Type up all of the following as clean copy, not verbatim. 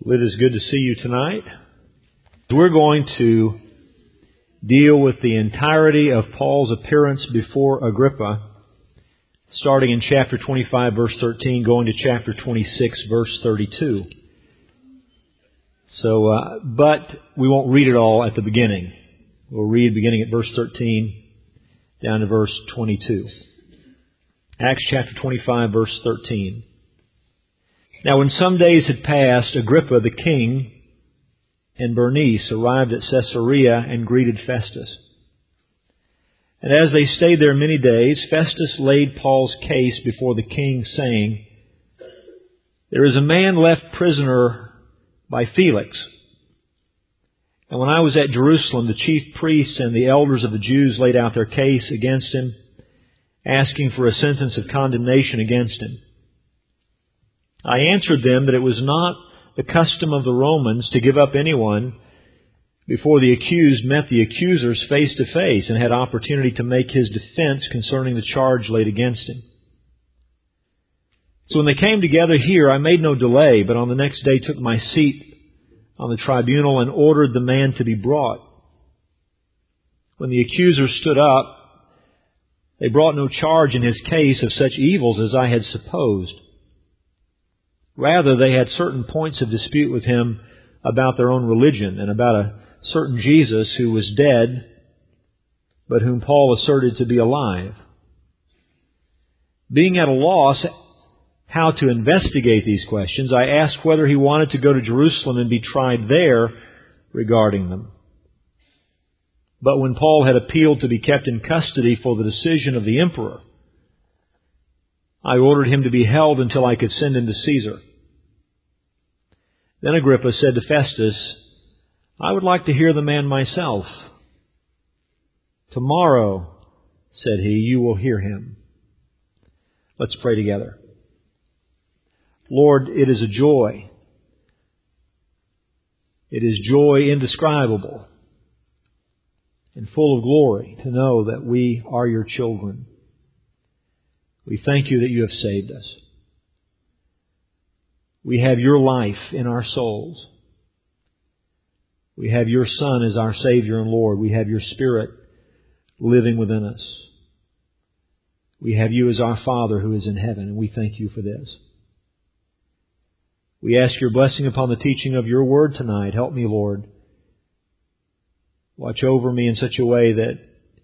Well, it is good to see you tonight. We're going to deal with the entirety of Paul's appearance before Agrippa, starting in chapter 25, verse 13, going to chapter 26, verse 32. But we won't read it all at the beginning. We'll read beginning at verse 13 down to verse 22. Acts chapter 25, verse 13. Now when some days had passed, Agrippa the king and Bernice arrived at Caesarea and greeted Festus. And as they stayed there many days, Festus laid Paul's case before the king, saying, "There is a man left prisoner by Felix. And when I was at Jerusalem, the chief priests and the elders of the Jews laid out their case against him, asking for a sentence of condemnation against him. I answered them that it was not the custom of the Romans to give up anyone before the accused met the accusers face to face and had opportunity to make his defense concerning the charge laid against him. So when they came together here, I made no delay, but on the next day took my seat on the tribunal and ordered the man to be brought. When the accusers stood up, they brought no charge in his case of such evils as I had supposed. Rather, they had certain points of dispute with him about their own religion and about a certain Jesus who was dead, but whom Paul asserted to be alive. Being at a loss how to investigate these questions, I asked whether he wanted to go to Jerusalem and be tried there regarding them. But when Paul had appealed to be kept in custody for the decision of the emperor, I ordered him to be held until I could send him to Caesar. Then Agrippa said to Festus, I would like to hear the man myself. Tomorrow, said he, you will hear him. Let's pray together. Lord, it is a joy. It is joy indescribable and full of glory to know that we are your children. We thank you that you have saved us. We have your life in our souls. We have your Son as our Savior and Lord. We have your Spirit living within us. We have you as our Father who is in heaven, and we thank you for this. We ask your blessing upon the teaching of your word tonight. Help me, Lord. Watch over me in such a way that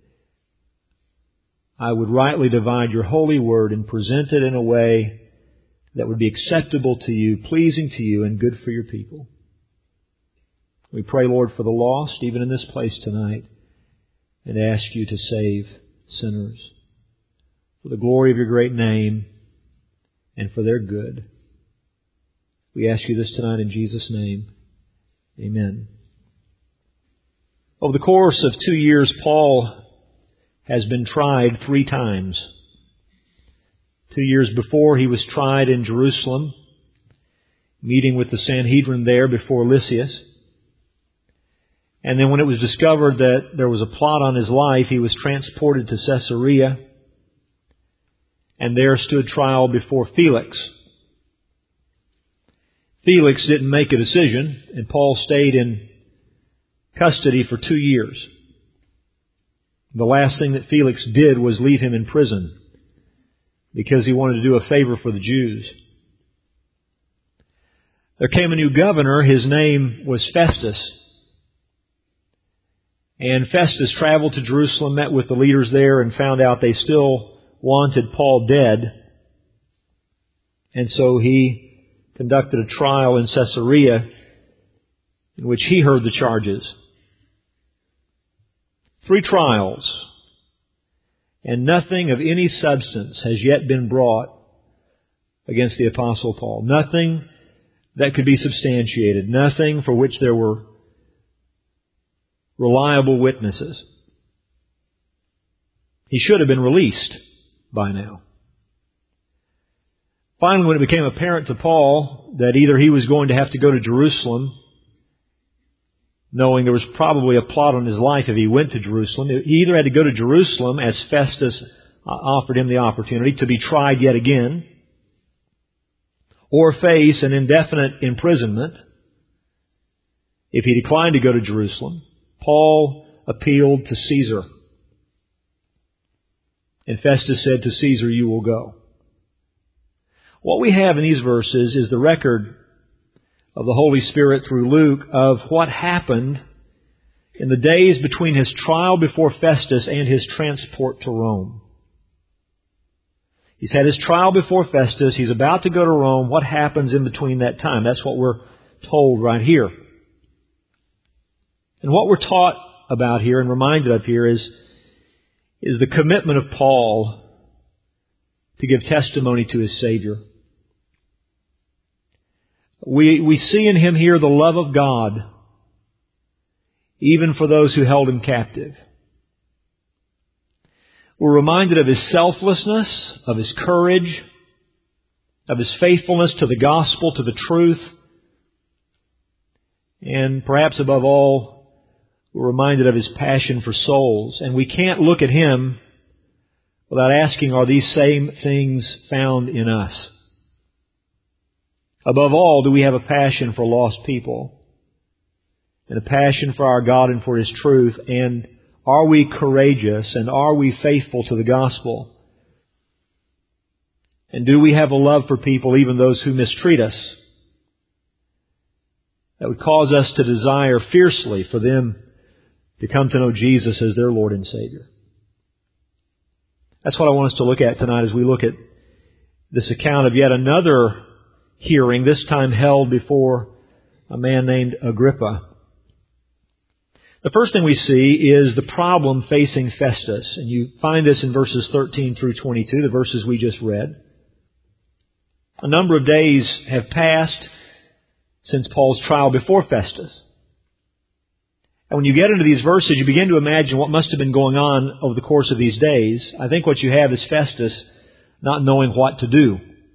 I would rightly divide your holy word and present it in a way that would be acceptable to you, pleasing to you, and good for your people. We pray, Lord, for the lost, even in this place tonight, and ask you to save sinners for the glory of your great name and for their good. We ask you this tonight in Jesus' name. Amen. Over the course of 2 years, Paul has been tried 3 times. 2 years before, he was tried in Jerusalem, meeting with the Sanhedrin there before Lysias. And then when it was discovered that there was a plot on his life, he was transported to Caesarea and there stood trial before Felix. Felix didn't make a decision, and Paul stayed in custody for 2 years. The last thing that Felix did was leave him in prison because he wanted to do a favor for the Jews. There came a new governor. His name was Festus. And Festus traveled to Jerusalem, met with the leaders there, and found out they still wanted Paul dead. And so he conducted a trial in Caesarea in which he heard the charges. 3 trials, and nothing of any substance has yet been brought against the Apostle Paul. Nothing that could be substantiated. Nothing for which there were reliable witnesses. He should have been released by now. Finally, when it became apparent to Paul that either he was going to have to go to Jerusalem, knowing there was probably a plot on his life if he went to Jerusalem, he either had to go to Jerusalem, as Festus offered him the opportunity, to be tried yet again, or face an indefinite imprisonment, If he declined to go to Jerusalem, Paul appealed to Caesar. And Festus said, to Caesar you will go. What we have in these verses is the record of the Holy Spirit through Luke of what happened in the days between his trial before Festus and his transport to Rome. He's had his trial before Festus. He's about to go to Rome. What happens in between that time? That's what we're told right here. And what we're taught about here and reminded of here is the commitment of Paul to give testimony to his Savior. We see in him here the love of God, even for those who held him captive. We're reminded of his selflessness, of his courage, of his faithfulness to the gospel, to the truth. And perhaps above all, we're reminded of his passion for souls. And we can't look at him without asking, are these same things found in us? Above all, do we have a passion for lost people? And a passion for our God and for His truth? And are we courageous and are we faithful to the gospel? And do we have a love for people, even those who mistreat us, that would cause us to desire fiercely for them to come to know Jesus as their Lord and Savior? That's what I want us to look at tonight as we look at this account of yet another hearing, this time held before a man named Agrippa. The first thing we see is the problem facing Festus. And you find this in verses 13 through 22, the verses we just read. A number of days have passed since Paul's trial before Festus. And when you get into these verses, you begin to imagine what must have been going on over the course of these days. I think what you have is Festus not knowing what to do.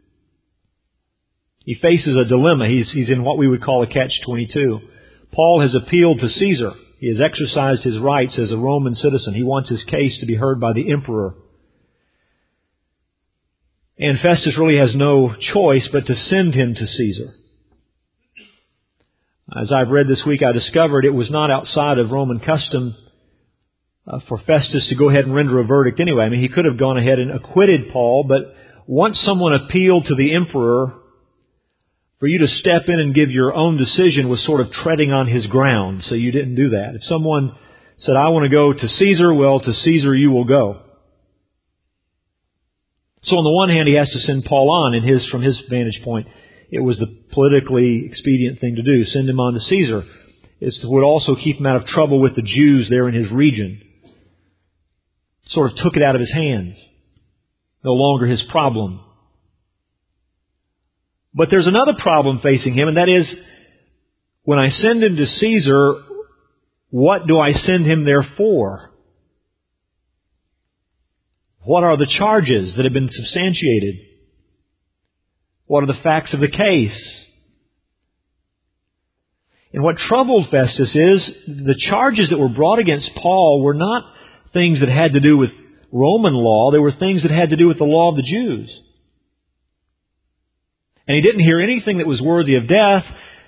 He faces a dilemma. He's in what we would call a catch-22. Paul has appealed to Caesar. He has exercised his rights as a Roman citizen. He wants his case to be heard by the emperor. And Festus really has no choice but to send him to Caesar. As I've read this week, I discovered it was not outside of Roman custom for Festus to go ahead and render a verdict anyway. I mean, he could have gone ahead and acquitted Paul, but once someone appealed to the emperor, for you to step in and give your own decision was sort of treading on his ground, so you didn't do that. If someone said, I want to go to Caesar, well, to Caesar you will go. So on the one hand, he has to send Paul on, and from his vantage point, it was the politically expedient thing to do. Send him on to Caesar. It would also keep him out of trouble with the Jews there in his region. Sort of took it out of his hands. No longer his problem. But there's another problem facing him, and that is, when I send him to Caesar, what do I send him there for? What are the charges that have been substantiated? What are the facts of the case? And what troubled Festus is, the charges that were brought against Paul were not things that had to do with Roman law. They were things that had to do with the law of the Jews. And he didn't hear anything that was worthy of death.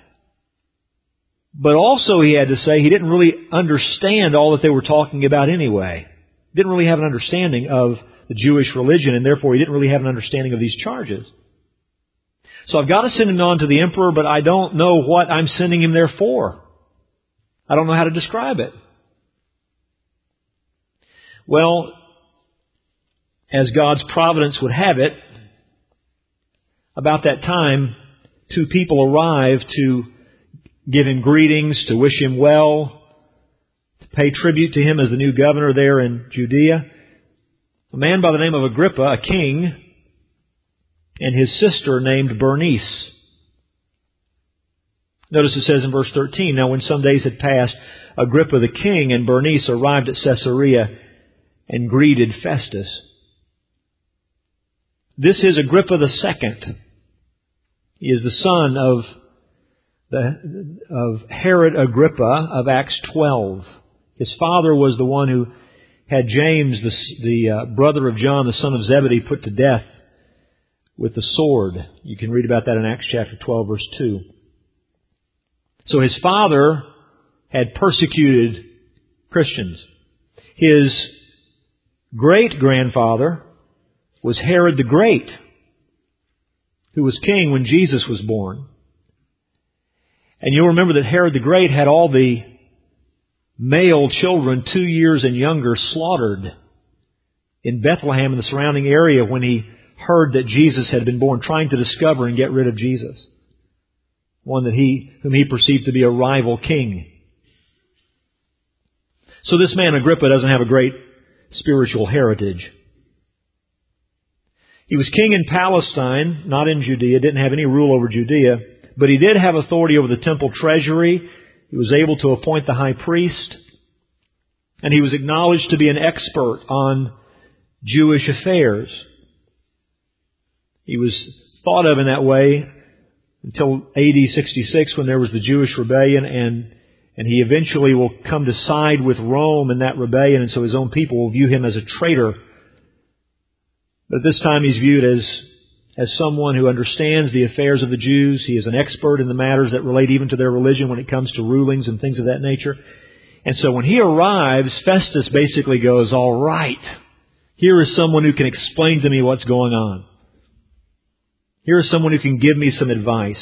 But also he had to say he didn't really understand all that they were talking about anyway. Didn't really have an understanding of the Jewish religion, and therefore he didn't really have an understanding of these charges. So I've got to send him on to the emperor, but I don't know what I'm sending him there for. I don't know how to describe it. Well, as God's providence would have it, about that time, two people arrive to give him greetings, to wish him well, to pay tribute to him as the new governor there in Judea. A man by the name of Agrippa, a king, and his sister named Bernice. Notice it says in verse 13, now when some days had passed, Agrippa the king and Bernice arrived at Caesarea and greeted Festus. This is Agrippa the second. He is the son of Herod Agrippa of Acts 12. His father was the one who had James, the brother of John, the son of Zebedee, put to death with the sword. You can read about that in Acts chapter 12, verse 2. So his father had persecuted Christians. His great-grandfather was Herod the Great, who was king when Jesus was born. And you'll remember that Herod the Great had all the male children 2 years and younger slaughtered in Bethlehem and the surrounding area when he heard that Jesus had been born, trying to discover and get rid of Jesus, one whom he perceived to be a rival king. So this man Agrippa doesn't have a great spiritual heritage. He was king in Palestine, not in Judea, didn't have any rule over Judea, but he did have authority over the temple treasury. He was able to appoint the high priest, and he was acknowledged to be an expert on Jewish affairs. He was thought of in that way until AD 66 when there was the Jewish rebellion, and he eventually will come to side with Rome in that rebellion, and so his own people will view him as a traitor. But at this time he's viewed as someone who understands the affairs of the Jews. He is an expert in the matters that relate even to their religion when it comes to rulings and things of that nature. And so when he arrives, Festus basically goes, all right, here is someone who can explain to me what's going on. Here is someone who can give me some advice.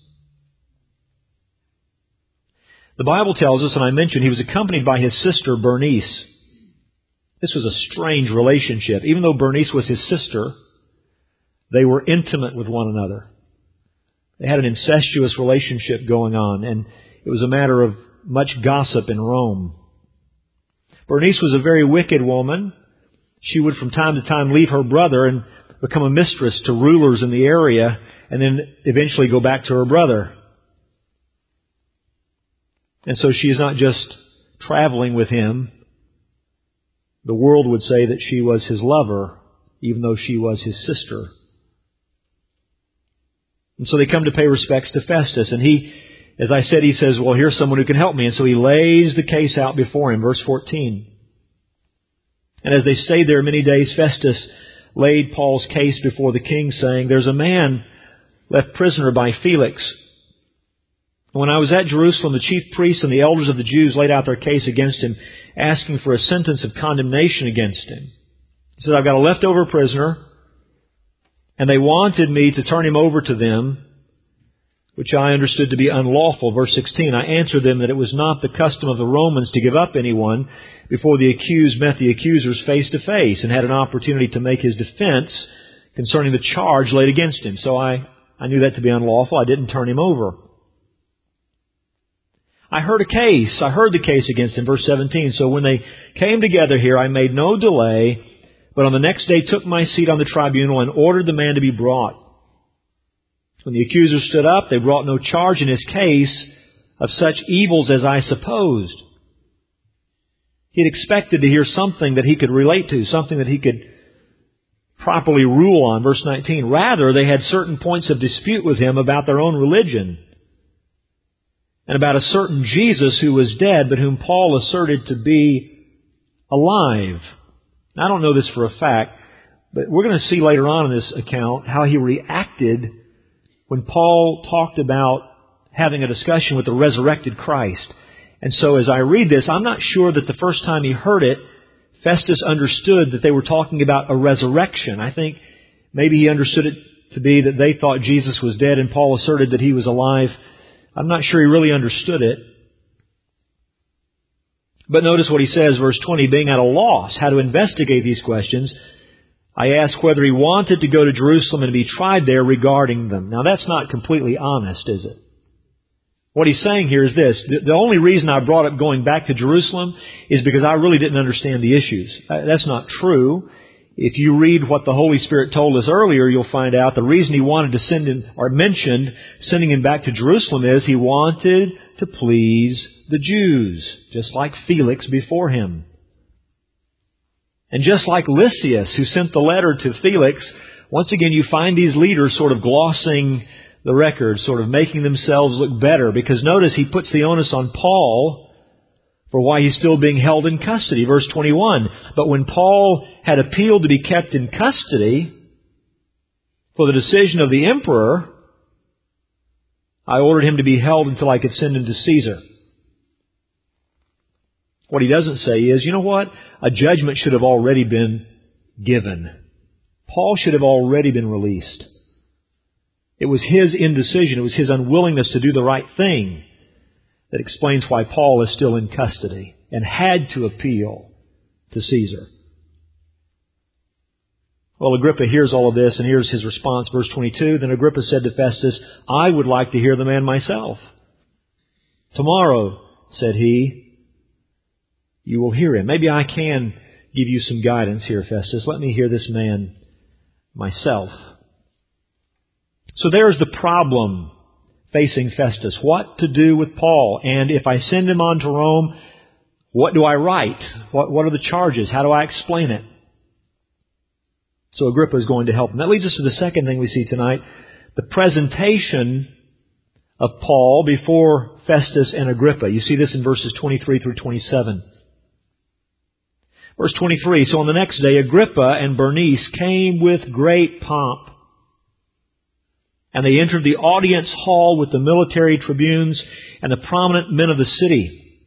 The Bible tells us, and I mentioned, he was accompanied by his sister Bernice. This was a strange relationship. Even though Bernice was his sister, they were intimate with one another. They had an incestuous relationship going on, and it was a matter of much gossip in Rome. Bernice was a very wicked woman. She would from time to time leave her brother and become a mistress to rulers in the area, and then eventually go back to her brother. And so she is not just traveling with him. The world would say that she was his lover, even though she was his sister. And so they come to pay respects to Festus. And he, as I said, he says, well, here's someone who can help me. And so he lays the case out before him. Verse 14. And as they stayed there many days, Festus laid Paul's case before the king, saying, there's a man left prisoner by Felix. And when I was at Jerusalem, the chief priests and the elders of the Jews laid out their case against him, asking for a sentence of condemnation against him. He said, I've got a leftover prisoner, and they wanted me to turn him over to them, which I understood to be unlawful. Verse 16, I answered them that it was not the custom of the Romans to give up anyone before the accused met the accusers face to face and had an opportunity to make his defense concerning the charge laid against him. So I knew that to be unlawful. I didn't turn him over. I heard the case against him. Verse 17, so when they came together here, I made no delay, but on the next day took my seat on the tribunal and ordered the man to be brought. When the accusers stood up, they brought no charge in his case of such evils as I supposed. He had expected to hear something that he could relate to, something that he could properly rule on. Verse 19, rather they had certain points of dispute with him about their own religion and about a certain Jesus who was dead, but whom Paul asserted to be alive. Now, I don't know this for a fact, but we're going to see later on in this account how he reacted when Paul talked about having a discussion with the resurrected Christ. And so as I read this, I'm not sure that the first time he heard it, Festus understood that they were talking about a resurrection. I think maybe he understood it to be that they thought Jesus was dead and Paul asserted that he was alive. I'm not sure he really understood it. But notice what he says, verse 20, being at a loss how to investigate these questions, I asked whether he wanted to go to Jerusalem and be tried there regarding them. Now that's not completely honest, is it? What he's saying here is this. The only reason I brought up going back to Jerusalem is because I really didn't understand the issues. That's not true. If you read what the Holy Spirit told us earlier, you'll find out the reason he wanted to send him, or mentioned sending him back to Jerusalem, is he wanted to please the Jews, just like Felix before him. And just like Lysias, who sent the letter to Felix, once again you find these leaders sort of glossing the record, sort of making themselves look better. Because notice he puts the onus on Paul for why he's still being held in custody. Verse 21, but when Paul had appealed to be kept in custody for the decision of the emperor, I ordered him to be held until I could send him to Caesar. What he doesn't say is, you know what? A judgment should have already been given. Paul should have already been released. It was his indecision, it was his unwillingness to do the right thing that explains why Paul is still in custody and had to appeal to Caesar. Well, Agrippa hears all of this, and here's his response, verse 22. Then Agrippa said to Festus, I would like to hear the man myself. Tomorrow, said he, you will hear him. Maybe I can give you some guidance here, Festus. Let me hear this man myself. So there's the problem facing Festus. What to do with Paul? And if I send him on to Rome, what do I write? What are the charges? How do I explain it? So Agrippa is going to help him. That leads us to the second thing we see tonight, the presentation of Paul before Festus and Agrippa. You see this in verses 23 through 27. Verse 23, so on the next day, Agrippa and Bernice came with great pomp. And they entered the audience hall with the military tribunes and the prominent men of the city.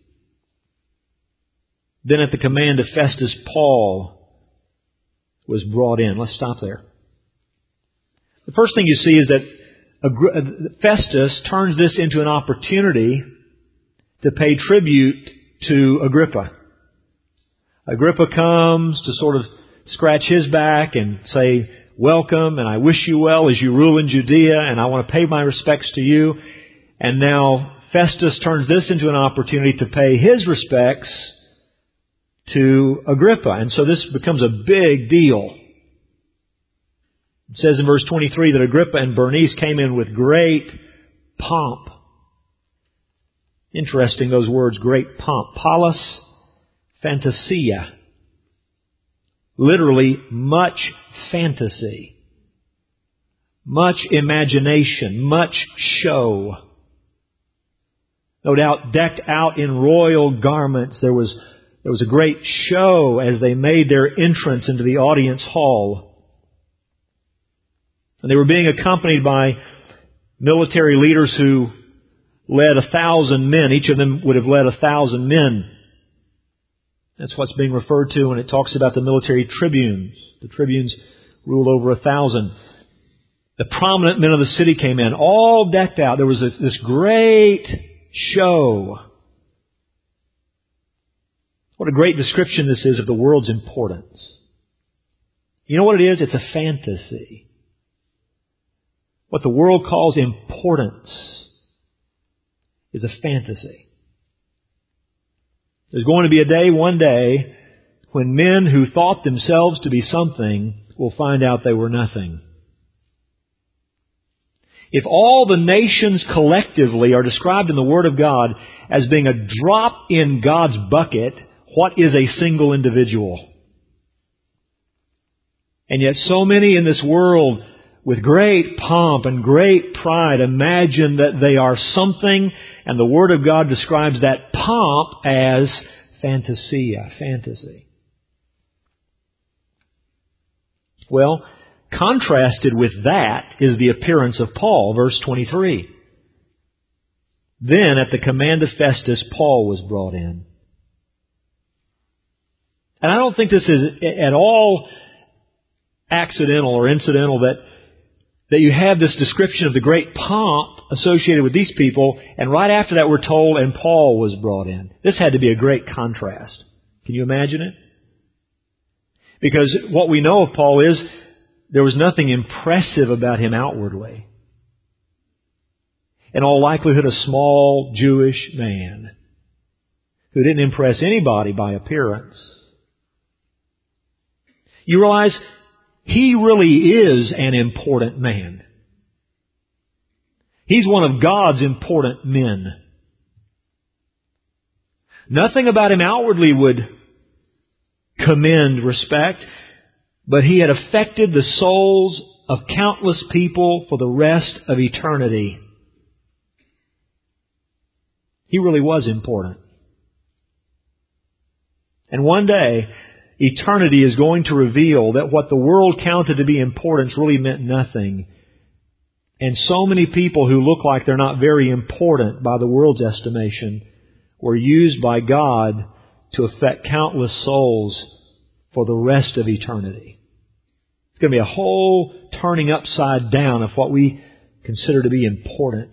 Then at the command of Festus, Paul was brought in. Let's stop there. The first thing you see is that Festus turns this into an opportunity to pay tribute to Agrippa. Agrippa comes to sort of scratch his back and say, welcome, and I wish you well as you rule in Judea, and I want to pay my respects to you. And now Festus turns this into an opportunity to pay his respects to Agrippa. And so this becomes a big deal. It says in verse 23 that Agrippa and Bernice came in with great pomp. Interesting, those words, great pomp. Paulus Fantasia. Literally, much fantasy. Much imagination. Much show. No doubt decked out in royal garments. There was a great show as they made their entrance into the audience hall. And they were being accompanied by military leaders who led 1,000 men. Each of them would have led 1,000 men. That's what's being referred to when it talks about the military tribunes. The tribunes ruled over 1,000. The prominent men of the city came in, all decked out. There was this great show. What a great description this is of the world's importance. You know what it is? It's a fantasy. What the world calls importance is a fantasy. There's going to be a day, one day, when men who thought themselves to be something will find out they were nothing. If all the nations collectively are described in the Word of God as being a drop in God's bucket, what is a single individual? And yet so many in this world with great pomp and great pride imagine that they are something, and the Word of God describes that pomp as fantasia, fantasy. Well, contrasted with that is the appearance of Paul, verse 23. Then, at the command of Festus, Paul was brought in. And I don't think this is at all accidental or incidental that you have this description of the great pomp associated with these people, and right after that we're told, and Paul was brought in. This had to be a great contrast. Can you imagine it? Because what we know of Paul is there was nothing impressive about him outwardly. In all likelihood, a small Jewish man who didn't impress anybody by appearance. You realize he really is an important man. He's one of God's important men. Nothing about him outwardly would commend respect, but he had affected the souls of countless people for the rest of eternity. He really was important. And one day, eternity is going to reveal that what the world counted to be importance really meant nothing. And so many people who look like they're not very important by the world's estimation were used by God to affect countless souls for the rest of eternity. It's going to be a whole turning upside down of what we consider to be important.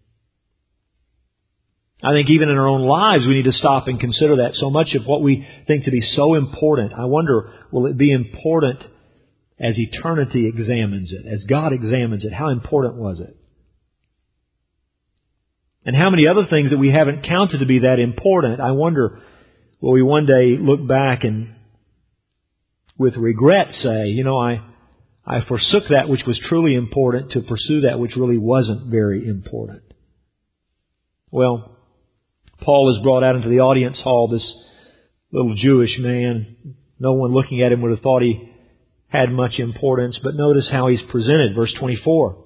I think even in our own lives we need to stop and consider that. So much of what we think to be so important, I wonder, will it be important as eternity examines it, as God examines it? How important was it? And how many other things that we haven't counted to be that important, I wonder, will we one day look back and with regret say, I forsook that which was truly important to pursue that which really wasn't very important. Well, Paul is brought out into the audience hall, this little Jewish man. No one looking at him would have thought he had much importance, but notice how he's presented. Verse 24.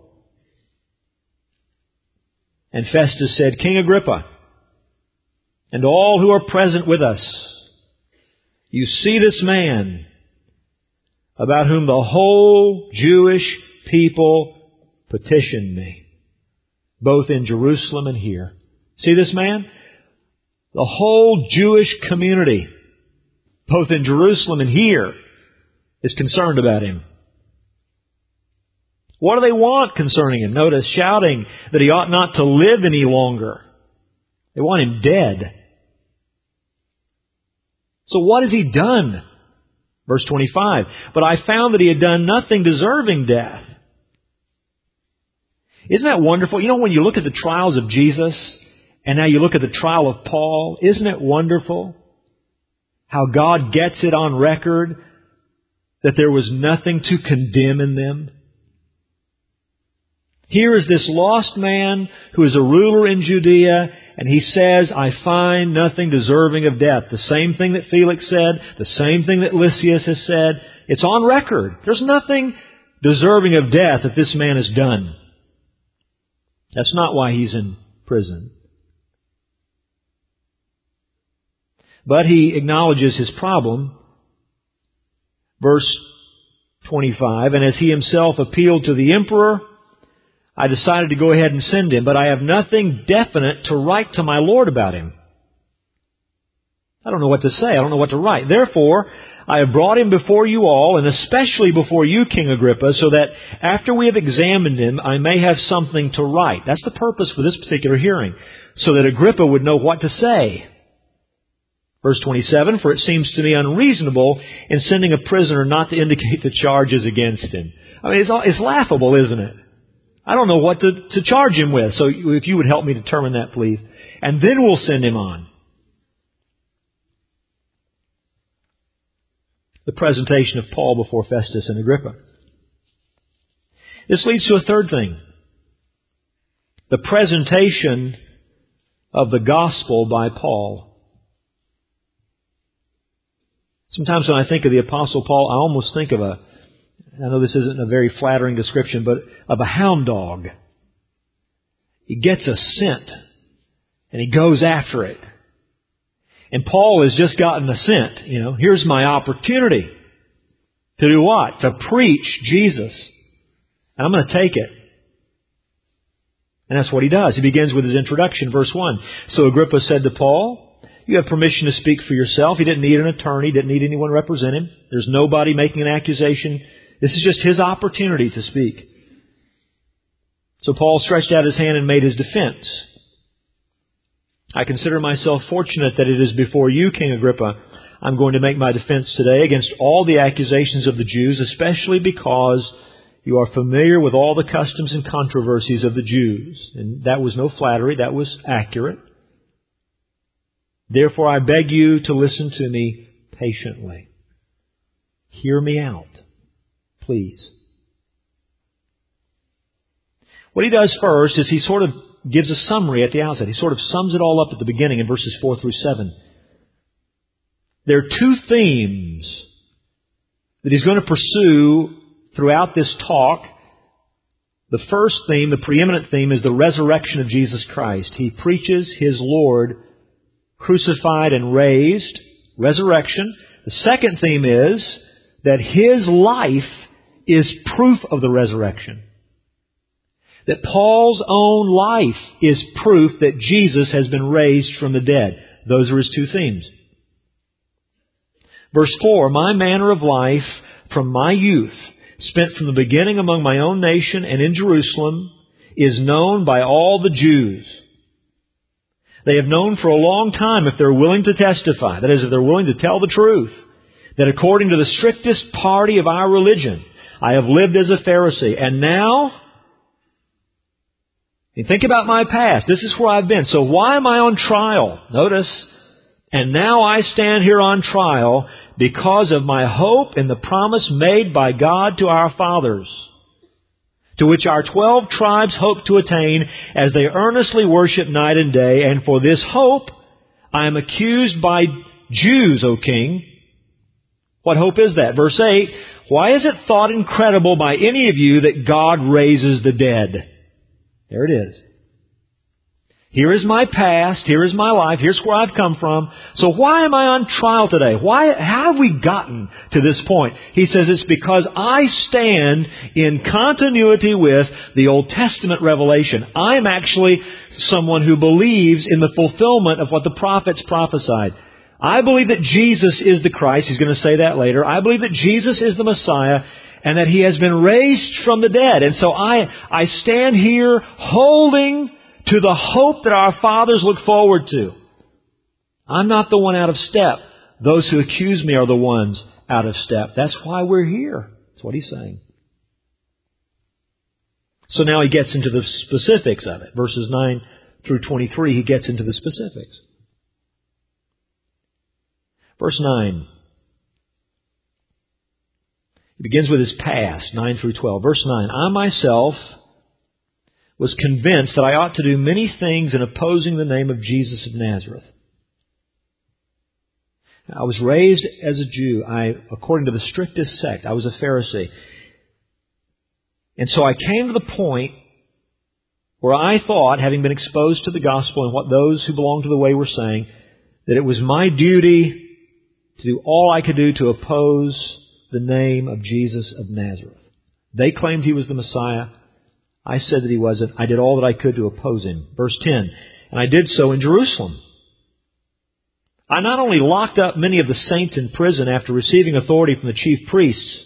And Festus said, King Agrippa, and all who are present with us, you see this man about whom the whole Jewish people petitioned me, both in Jerusalem and here. See this man? The whole Jewish community, both in Jerusalem and here, is concerned about him. What do they want concerning him? Notice, shouting that he ought not to live any longer. They want him dead. So what has he done? Verse 25. But I found that he had done nothing deserving death. Isn't that wonderful? When you look at the trials of Jesus, and now you look at the trial of Paul, isn't it wonderful how God gets it on record that there was nothing to condemn in them? Here is this lost man who is a ruler in Judea, and he says, I find nothing deserving of death. The same thing that Felix said, the same thing that Lysias has said. It's on record. There's nothing deserving of death that this man has done. That's not why he's in prison. But he acknowledges his problem. Verse 25, and as he himself appealed to the emperor, I decided to go ahead and send him, but I have nothing definite to write to my Lord about him. I don't know what to say. I don't know what to write. Therefore, I have brought him before you all, and especially before you, King Agrippa, so that after we have examined him, I may have something to write. That's the purpose for this particular hearing, so that Agrippa would know what to say. Verse 27, for it seems to me unreasonable in sending a prisoner not to indicate the charges against him. I mean, it's laughable, isn't it? I don't know what to charge him with. So if you would help me determine that, please. And then we'll send him on. The presentation of Paul before Festus and Agrippa. This leads to a third thing. The presentation of the gospel by Paul. Sometimes when I think of the Apostle Paul, I almost think of I know this isn't a very flattering description, but of a hound dog. He gets a scent, and he goes after it. And Paul has just gotten a scent. Here's my opportunity. To do what? To preach Jesus. And I'm going to take it. And that's what he does. He begins with his introduction, verse 1. So Agrippa said to Paul, you have permission to speak for yourself. He didn't need an attorney, didn't need anyone to represent him. There's nobody making an accusation. This is just his opportunity to speak. So Paul stretched out his hand and made his defense. I consider myself fortunate that it is before you, King Agrippa, I'm going to make my defense today against all the accusations of the Jews, especially because you are familiar with all the customs and controversies of the Jews. And that was no flattery, that was accurate. Therefore, I beg you to listen to me patiently. Hear me out, please. What he does first is he sort of gives a summary at the outset. He sort of sums it all up at the beginning in verses 4 through 7. There are two themes that he's going to pursue throughout this talk. The first theme, the preeminent theme, is the resurrection of Jesus Christ. He preaches His Lord crucified and raised, resurrection. The second theme is that His life is proof of the resurrection. That Paul's own life is proof that Jesus has been raised from the dead. Those are his two themes. Verse 4, my manner of life from my youth, spent from the beginning among my own nation and in Jerusalem, is known by all the Jews. They have known for a long time, if they're willing to testify, that is, if they're willing to tell the truth, that according to the strictest party of our religion, I have lived as a Pharisee. And now, you think about my past. This is where I've been. So why am I on trial? Notice, and now I stand here on trial because of my hope in the promise made by God to our fathers, to which our 12 tribes hope to attain as they earnestly worship night and day. And for this hope I am accused by Jews, O king. What hope is that? Verse 8, why is it thought incredible by any of you that God raises the dead? There it is. Here is my past. Here is my life. Here's where I've come from. So why am I on trial today? How have we gotten to this point? He says it's because I stand in continuity with the Old Testament revelation. I'm actually someone who believes in the fulfillment of what the prophets prophesied. I believe that Jesus is the Christ. He's going to say that later. I believe that Jesus is the Messiah and that He has been raised from the dead. And so I stand here holding to the hope that our fathers look forward to. I'm not the one out of step. Those who accuse me are the ones out of step. That's why we're here. That's what he's saying. So now he gets into the specifics of it. Verses 9 through 23, he gets into the specifics. Verse 9. He begins with his past, 9 through 12. Verse 9. I myself was convinced that I ought to do many things in opposing the name of Jesus of Nazareth. I was raised as a Jew. According to the strictest sect, I was a Pharisee. And so I came to the point where I thought, having been exposed to the gospel and what those who belonged to the way were saying, that it was my duty to do all I could do to oppose the name of Jesus of Nazareth. They claimed He was the Messiah. I said that He wasn't. I did all that I could to oppose Him. Verse 10, and I did so in Jerusalem. I not only locked up many of the saints in prison after receiving authority from the chief priests,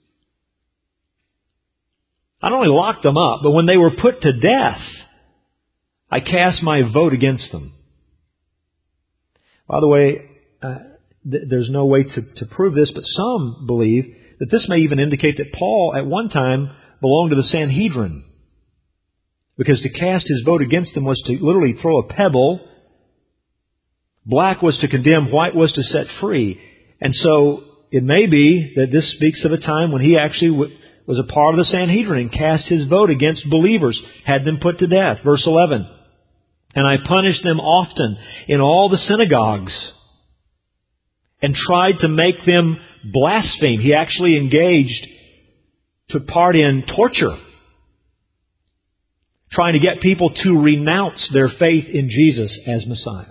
I not only locked them up, but when they were put to death, I cast my vote against them. By the way, there's no way to prove this, but some believe that this may even indicate that Paul at one time belonged to the Sanhedrin. Because to cast his vote against them was to literally throw a pebble. Black was to condemn, white was to set free. And so it may be that this speaks of a time when he actually was a part of the Sanhedrin and cast his vote against believers, had them put to death. Verse 11, and I punished them often in all the synagogues and tried to make them blaspheme. He actually took part in torture, trying to get people to renounce their faith in Jesus as Messiah.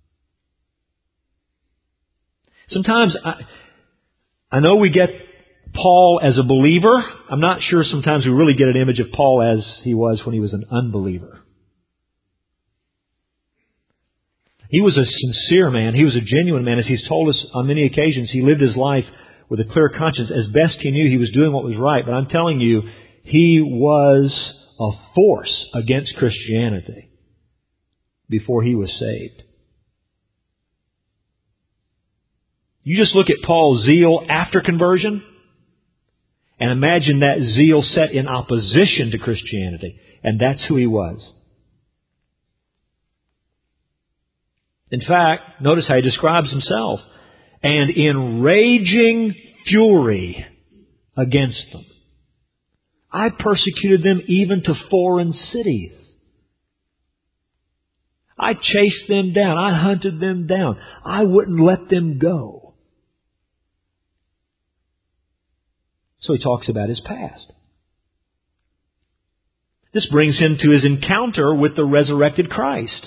Sometimes I know we get Paul as a believer. I'm not sure sometimes we really get an image of Paul as he was when he was an unbeliever. He was a sincere man. He was a genuine man. As he's told us on many occasions, he lived his life with a clear conscience. As best he knew, he was doing what was right. But I'm telling you, he was a force against Christianity before he was saved. You just look at Paul's zeal after conversion and imagine that zeal set in opposition to Christianity. And that's who he was. In fact, notice how he describes himself. And in raging fury against them, I persecuted them even to foreign cities. I chased them down. I hunted them down. I wouldn't let them go. So he talks about his past. This brings him to his encounter with the resurrected Christ.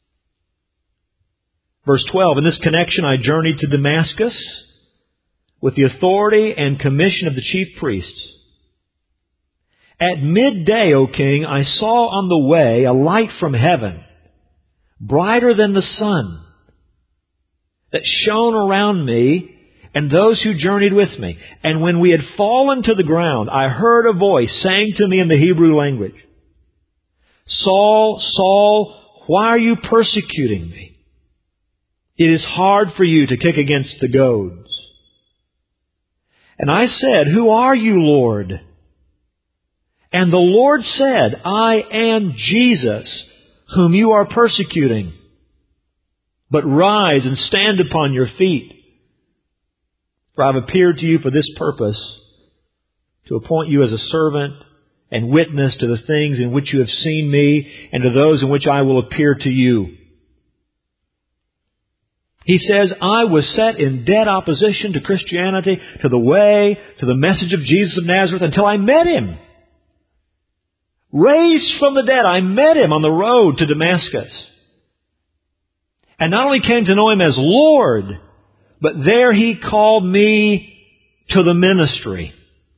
Verse 12, in this connection I journeyed to Damascus with the authority and commission of the chief priests. At midday, O king, I saw on the way a light from heaven, brighter than the sun, that shone around me and those who journeyed with me. And when we had fallen to the ground, I heard a voice saying to me in the Hebrew language, Saul, Saul, why are you persecuting me? It is hard for you to kick against the goads. And I said, Who are you, Lord? And the Lord said, I am Jesus, whom you are persecuting. But rise and stand upon your feet. For I have appeared to you for this purpose, to appoint you as a servant and witness to the things in which you have seen me and to those in which I will appear to you. He says, I was set in dead opposition to Christianity, to the way, to the message of Jesus of Nazareth until I met Him. Raised from the dead, I met Him on the road to Damascus. And not only came to know Him as Lord, but there He called me to the ministry.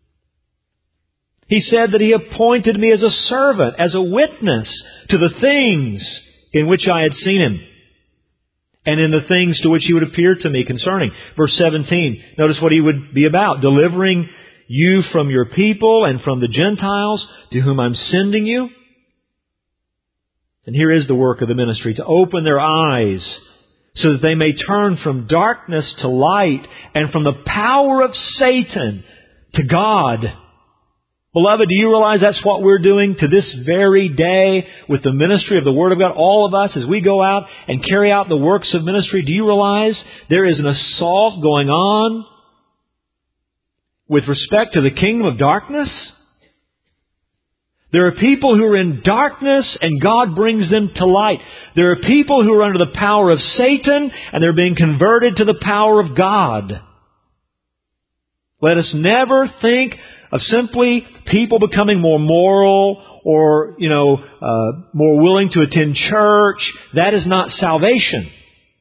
He said that He appointed me as a servant, as a witness to the things in which I had seen Him, and in the things to which He would appear to me concerning. Verse 17, notice what He would be about. Delivering you from your people and from the Gentiles to whom I'm sending you. And here is the work of the ministry, to open their eyes so that they may turn from darkness to light and from the power of Satan to God. Beloved, do you realize that's what we're doing to this very day with the ministry of the Word of God? All of us, as we go out and carry out the works of ministry, do you realize there is an assault going on with respect to the kingdom of darkness? There are people who are in darkness and God brings them to light. There are people who are under the power of Satan and they're being converted to the power of God. Let us never think of simply people becoming more moral or, more willing to attend church. That is not salvation.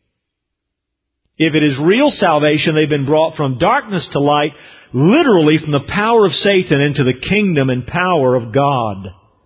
If it is real salvation, they've been brought from darkness to light, literally from the power of Satan into the kingdom and power of God,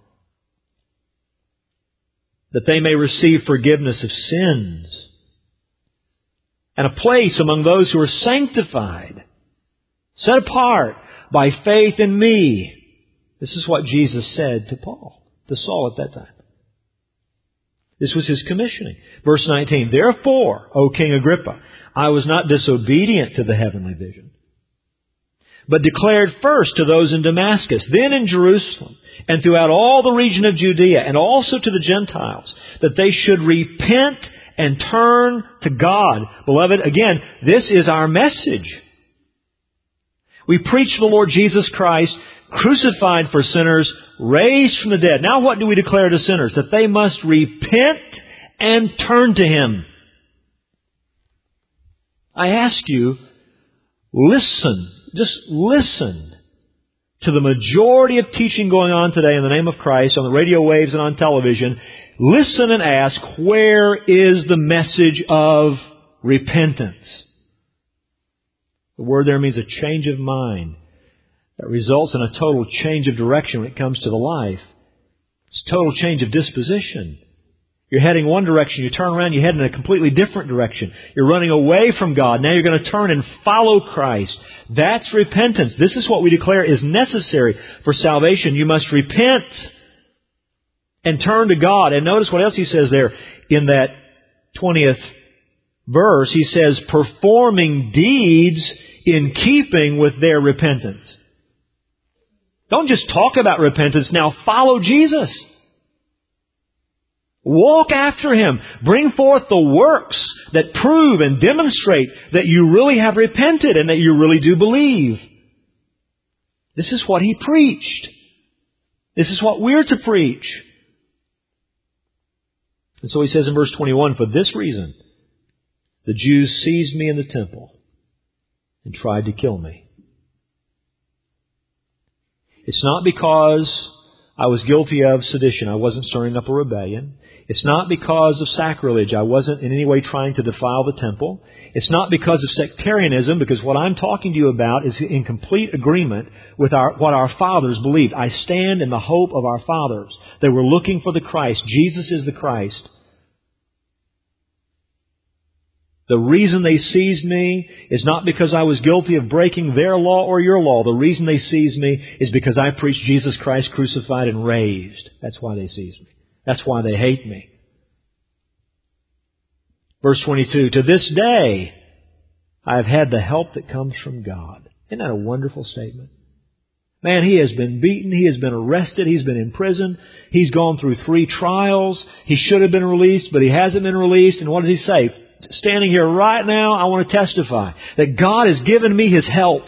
that they may receive forgiveness of sins and a place among those who are sanctified, set apart by faith in me. This is what Jesus said to Saul at that time. This was His commissioning. Verse 19, Therefore, O King Agrippa, I was not disobedient to the heavenly vision, but declared first to those in Damascus, then in Jerusalem, and throughout all the region of Judea, and also to the Gentiles, that they should repent and turn to God. Beloved, again, this is our message. We preach the Lord Jesus Christ, crucified for sinners, raised from the dead. Now what do we declare to sinners? That they must repent and turn to Him. I ask you, listen. Just listen to the majority of teaching going on today in the name of Christ on the radio waves and on television. Listen and ask, where is the message of repentance? The word there means a change of mind that results in a total change of direction when it comes to the life. It's a total change of disposition. You're heading one direction, you turn around, you head in a completely different direction. You're running away from God. Now you're going to turn and follow Christ. That's repentance. This is what we declare is necessary for salvation. You must repent and turn to God. And notice what else He says there in that 20th verse. He says, performing deeds in keeping with their repentance. Don't just talk about repentance. Now follow Jesus. Walk after Him. Bring forth the works that prove and demonstrate that you really have repented and that you really do believe. This is what He preached. This is what we're to preach. And so He says in verse 21, For this reason, the Jews seized me in the temple and tried to kill me. It's not because I was guilty of sedition. I wasn't stirring up a rebellion. It's not because of sacrilege. I wasn't in any way trying to defile the temple. It's not because of sectarianism, because what I'm talking to you about is in complete agreement with what our fathers believed. I stand in the hope of our fathers. They were looking for the Christ. Jesus is the Christ. The reason they seized me is not because I was guilty of breaking their law or your law. The reason they seized me is because I preached Jesus Christ crucified and raised. That's why they seized me. That's why they hate me. Verse 22, to this day, I have had the help that comes from God. Isn't that a wonderful statement? Man, he has been beaten. He has been arrested. He's been in prison. He's gone through 3 trials. He should have been released, but he hasn't been released. And what does he say? Standing here right now, I want to testify that God has given me His help.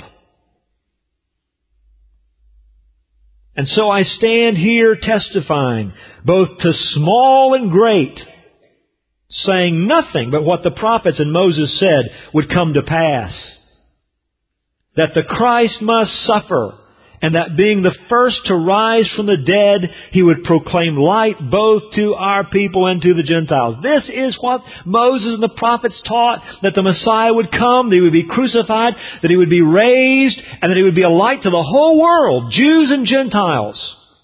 And so I stand here testifying, both to small and great, saying nothing but what the prophets and Moses said would come to pass. That the Christ must suffer, and that being the first to rise from the dead, He would proclaim light both to our people and to the Gentiles. This is what Moses and the prophets taught, that the Messiah would come, that He would be crucified, that He would be raised, and that He would be a light to the whole world, Jews and Gentiles.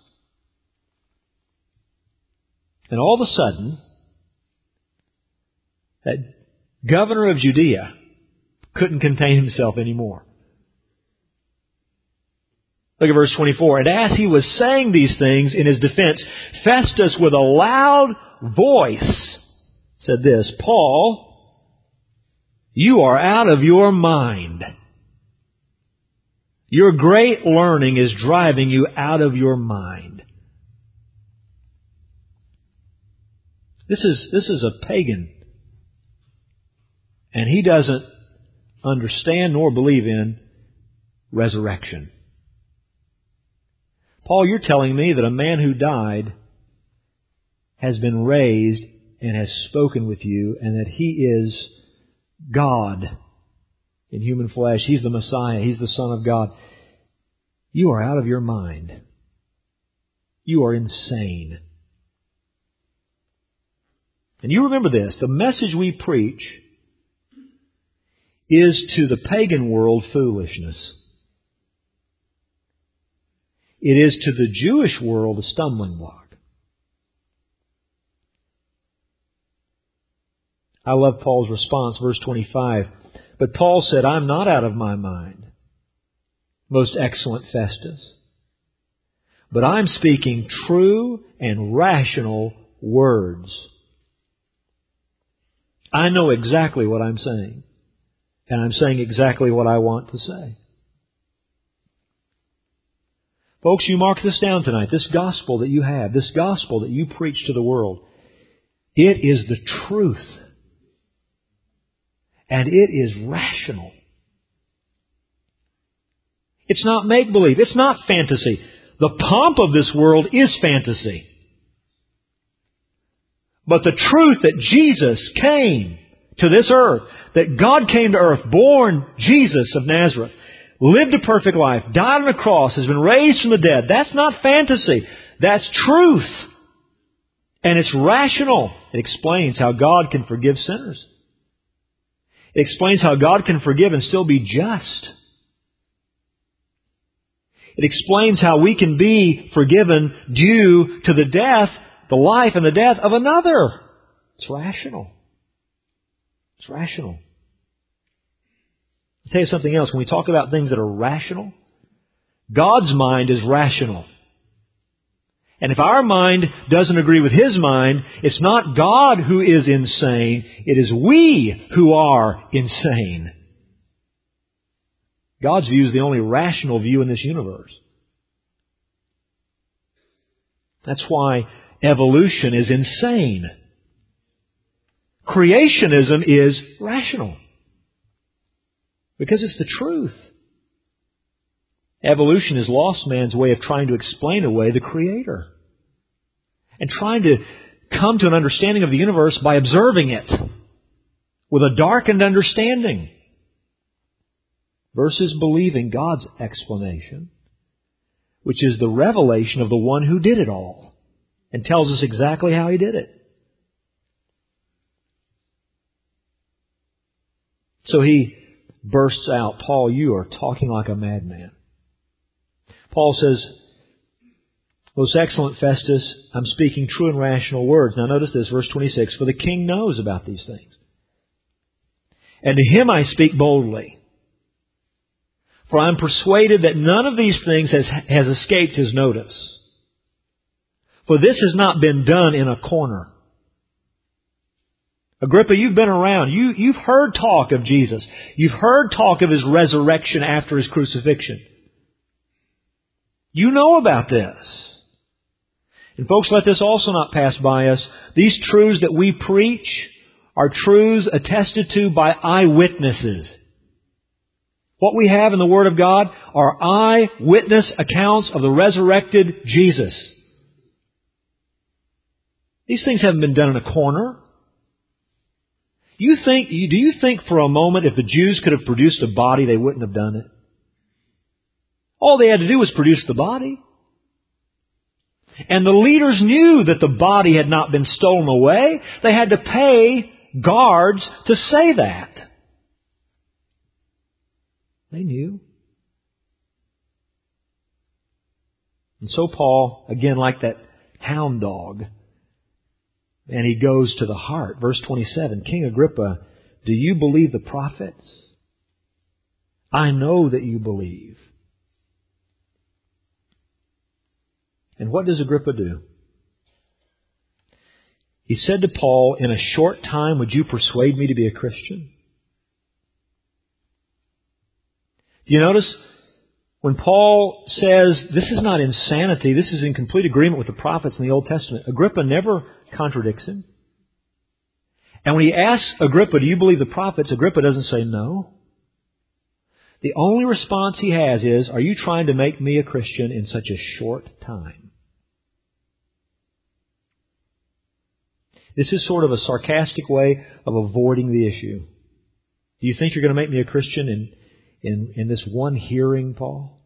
And all of a sudden, that governor of Judea couldn't contain himself anymore. Look at verse 24. And as he was saying these things in his defense, Festus with a loud voice said this, Paul, you are out of your mind. Your great learning is driving you out of your mind. This is a pagan. And he doesn't understand nor believe in resurrection. Paul, you're telling me that a man who died has been raised and has spoken with you, and that He is God in human flesh. He's the Messiah. He's the Son of God. You are out of your mind. You are insane. And you remember this, the message we preach is to the pagan world foolishness. It is to the Jewish world a stumbling block. I love Paul's response, verse 25. But Paul said, I'm not out of my mind, most excellent Festus, but I'm speaking true and rational words. I know exactly what I'm saying, and I'm saying exactly what I want to say. Folks, you mark this down tonight. This gospel that you have, this gospel that you preach to the world, it is the truth. And it is rational. It's not make-believe. It's not fantasy. The pomp of this world is fantasy. But the truth that Jesus came to this earth, that God came to earth, born Jesus of Nazareth, lived a perfect life, died on a cross, has been raised from the dead. That's not fantasy. That's truth. And it's rational. It explains how God can forgive sinners. It explains how God can forgive and still be just. It explains how we can be forgiven due to the death, the life and the death of another. It's rational. It's rational. I'll tell you something else. When we talk about things that are rational, God's mind is rational. And if our mind doesn't agree with His mind, it's not God who is insane. It is we who are insane. God's view is the only rational view in this universe. That's why evolution is insane. Creationism is rational. Because it's the truth. Evolution has lost man's way of trying to explain away the Creator. And trying to come to an understanding of the universe by observing it with a darkened understanding. Versus believing God's explanation, which is the revelation of the one who did it all and tells us exactly how He did it. So he bursts out, Paul, you are talking like a madman. Paul says, most excellent Festus, I'm speaking true and rational words. Now notice this, verse 26, for the king knows about these things. and to him I speak boldly. For I am persuaded that none of these things has escaped his notice. For this has not been done in a corner. Agrippa, you've been around. You've heard talk of Jesus. You've heard talk of his resurrection after his crucifixion. You know about this. And folks, let this also not pass by us. These truths that we preach are truths attested to by eyewitnesses. What we have in the Word of God are eyewitness accounts of the resurrected Jesus. These things haven't been done in a corner. Do you think for a moment if the Jews could have produced a body, they wouldn't have done it? All they had to do was produce the body. And the leaders knew that the body had not been stolen away. They had to pay guards to say that. They knew. And so Paul, again like that hound dog, and he goes to the heart. Verse 27, King Agrippa, do you believe the prophets? I know that you believe. And what does Agrippa do? He said to Paul, in a short time, would you persuade me to be a Christian? Do you notice when Paul says, this is not insanity, this is in complete agreement with the prophets in the Old Testament, Agrippa never contradicts him. And when he asks Agrippa, do you believe the prophets? Agrippa doesn't say no. The only response he has is, are you trying to make me a Christian in such a short time? This is sort of a sarcastic way of avoiding the issue. Do you think you're going to make me a Christian in this one hearing, Paul?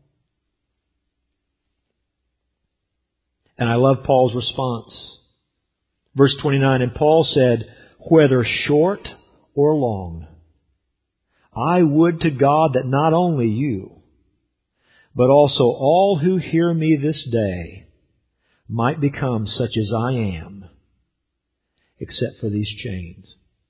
And I love Paul's response. Verse 29, and Paul said, whether short or long, I would to God that not only you, but also all who hear me this day might become such as I am, except for these chains.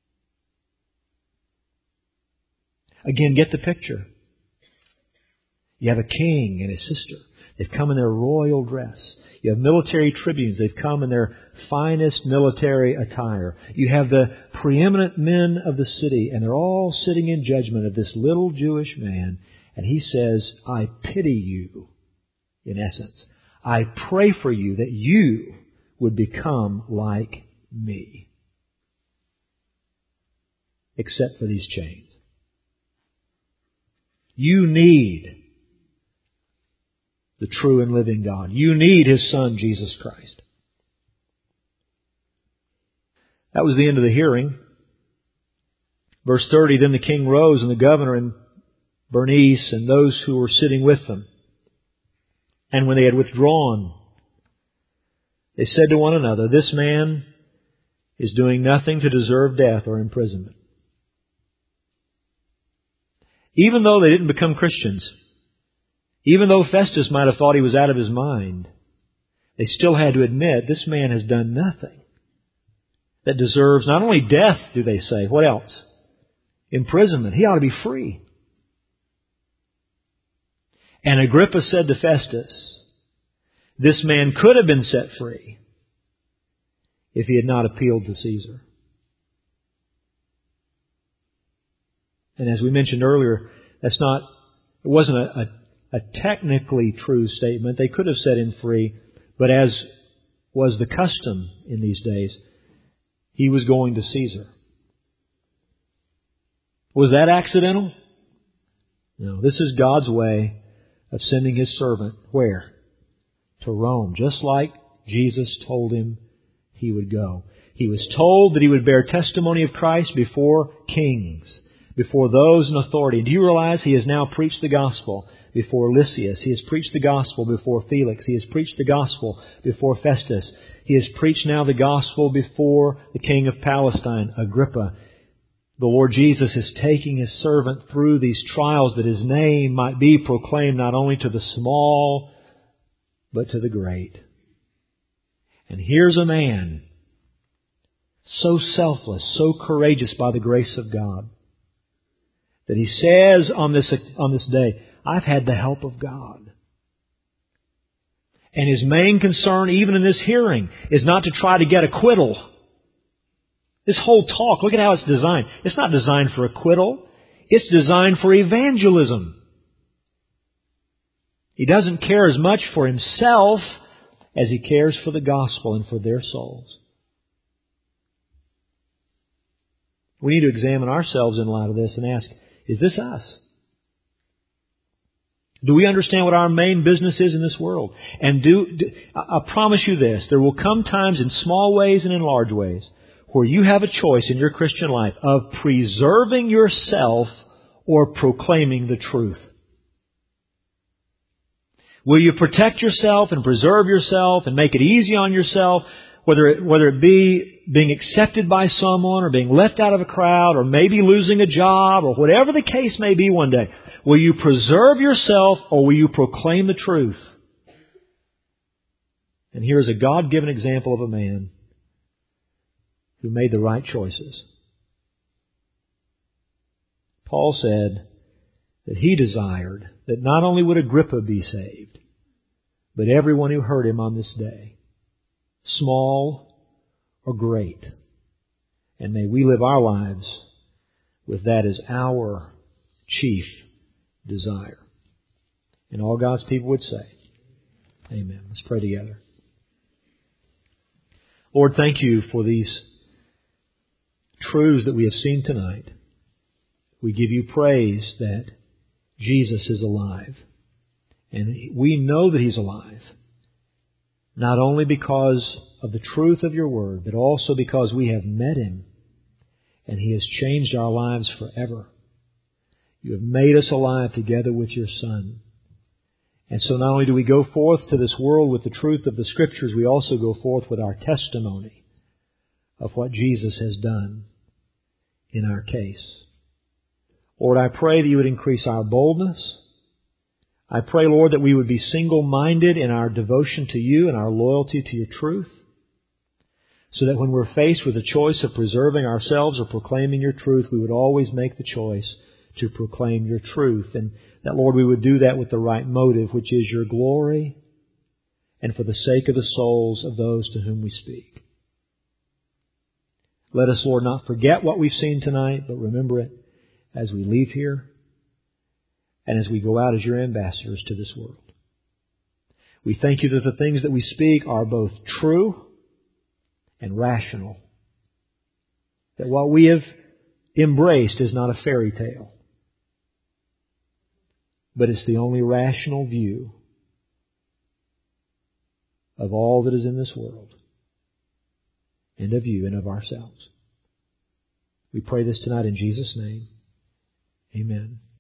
Again, get the picture. You have a king and his sister. They've come in their royal dress. You have military tribunes. They've come in their finest military attire. You have the preeminent men of the city, and they're all sitting in judgment of this little Jewish man. And he says, I pity you, in essence. I pray for you that you would become like me, except for these chains. You need the true and living God. You need His Son, Jesus Christ. That was the end of the hearing. Verse 30, then the king rose, and the governor and Bernice and those who were sitting with them. And when they had withdrawn, they said to one another, this man is doing nothing to deserve death or imprisonment. Even though they didn't become Christians, even though Festus might have thought he was out of his mind, they still had to admit this man has done nothing that deserves not only death, do they say, what else? Imprisonment. He ought to be free. And Agrippa said to Festus, this man could have been set free if he had not appealed to Caesar. And as we mentioned earlier, it wasn't a technically true statement. They could have set him free, but as was the custom in these days, he was going to Caesar. Was that accidental? No, this is God's way of sending His servant where? To Rome, just like Jesus told him he would go. He was told that he would bear testimony of Christ before kings, before those in authority. Do you realize he has now preached the gospel before Lysias? He has preached the gospel before Felix. He has preached the gospel before Festus. He has preached now the gospel before the king of Palestine, Agrippa. The Lord Jesus is taking His servant through these trials that His name might be proclaimed not only to the small, but to the great. And here's a man so selfless, so courageous by the grace of God, that he says on this day, I've had the help of God. And his main concern, even in this hearing, is not to try to get acquittal. This whole talk, look at how it's designed. It's not designed for acquittal. It's designed for evangelism. He doesn't care as much for himself as he cares for the gospel and for their souls. We need to examine ourselves in light of this and ask, is this us? Do we understand what our main business is in this world? And I promise you this, there will come times in small ways and in large ways where you have a choice in your Christian life of preserving yourself or proclaiming the truth. Will you protect yourself and preserve yourself and make it easy on yourself, whether it be being accepted by someone or being left out of a crowd or maybe losing a job or whatever the case may be one day? Will you preserve yourself or will you proclaim the truth? And here is a God-given example of a man who made the right choices. Paul said that he desired that not only would Agrippa be saved, but everyone who heard him on this day, small or great. And may we live our lives with that as our chief desire. And all God's people would say, amen. Let's pray together. Lord, thank you for these truths that we have seen tonight. We give you praise that Jesus is alive. And we know that He's alive, not only because of the truth of your word, but also because we have met Him and He has changed our lives forever. You have made us alive together with your Son. And so not only do we go forth to this world with the truth of the Scriptures, we also go forth with our testimony of what Jesus has done in our case. Lord, I pray that you would increase our boldness. I pray, Lord, that we would be single-minded in our devotion to you and our loyalty to your truth, so that when we're faced with the choice of preserving ourselves or proclaiming your truth, we would always make the choice to proclaim your truth. And that, Lord, we would do that with the right motive, which is your glory and for the sake of the souls of those to whom we speak. Let us, Lord, not forget what we've seen tonight, but remember it as we leave here and as we go out as your ambassadors to this world. We thank you that the things that we speak are both true and rational. That what we have embraced is not a fairy tale, but it's the only rational view of all that is in this world and of you and of ourselves. We pray this tonight in Jesus' name. Amen.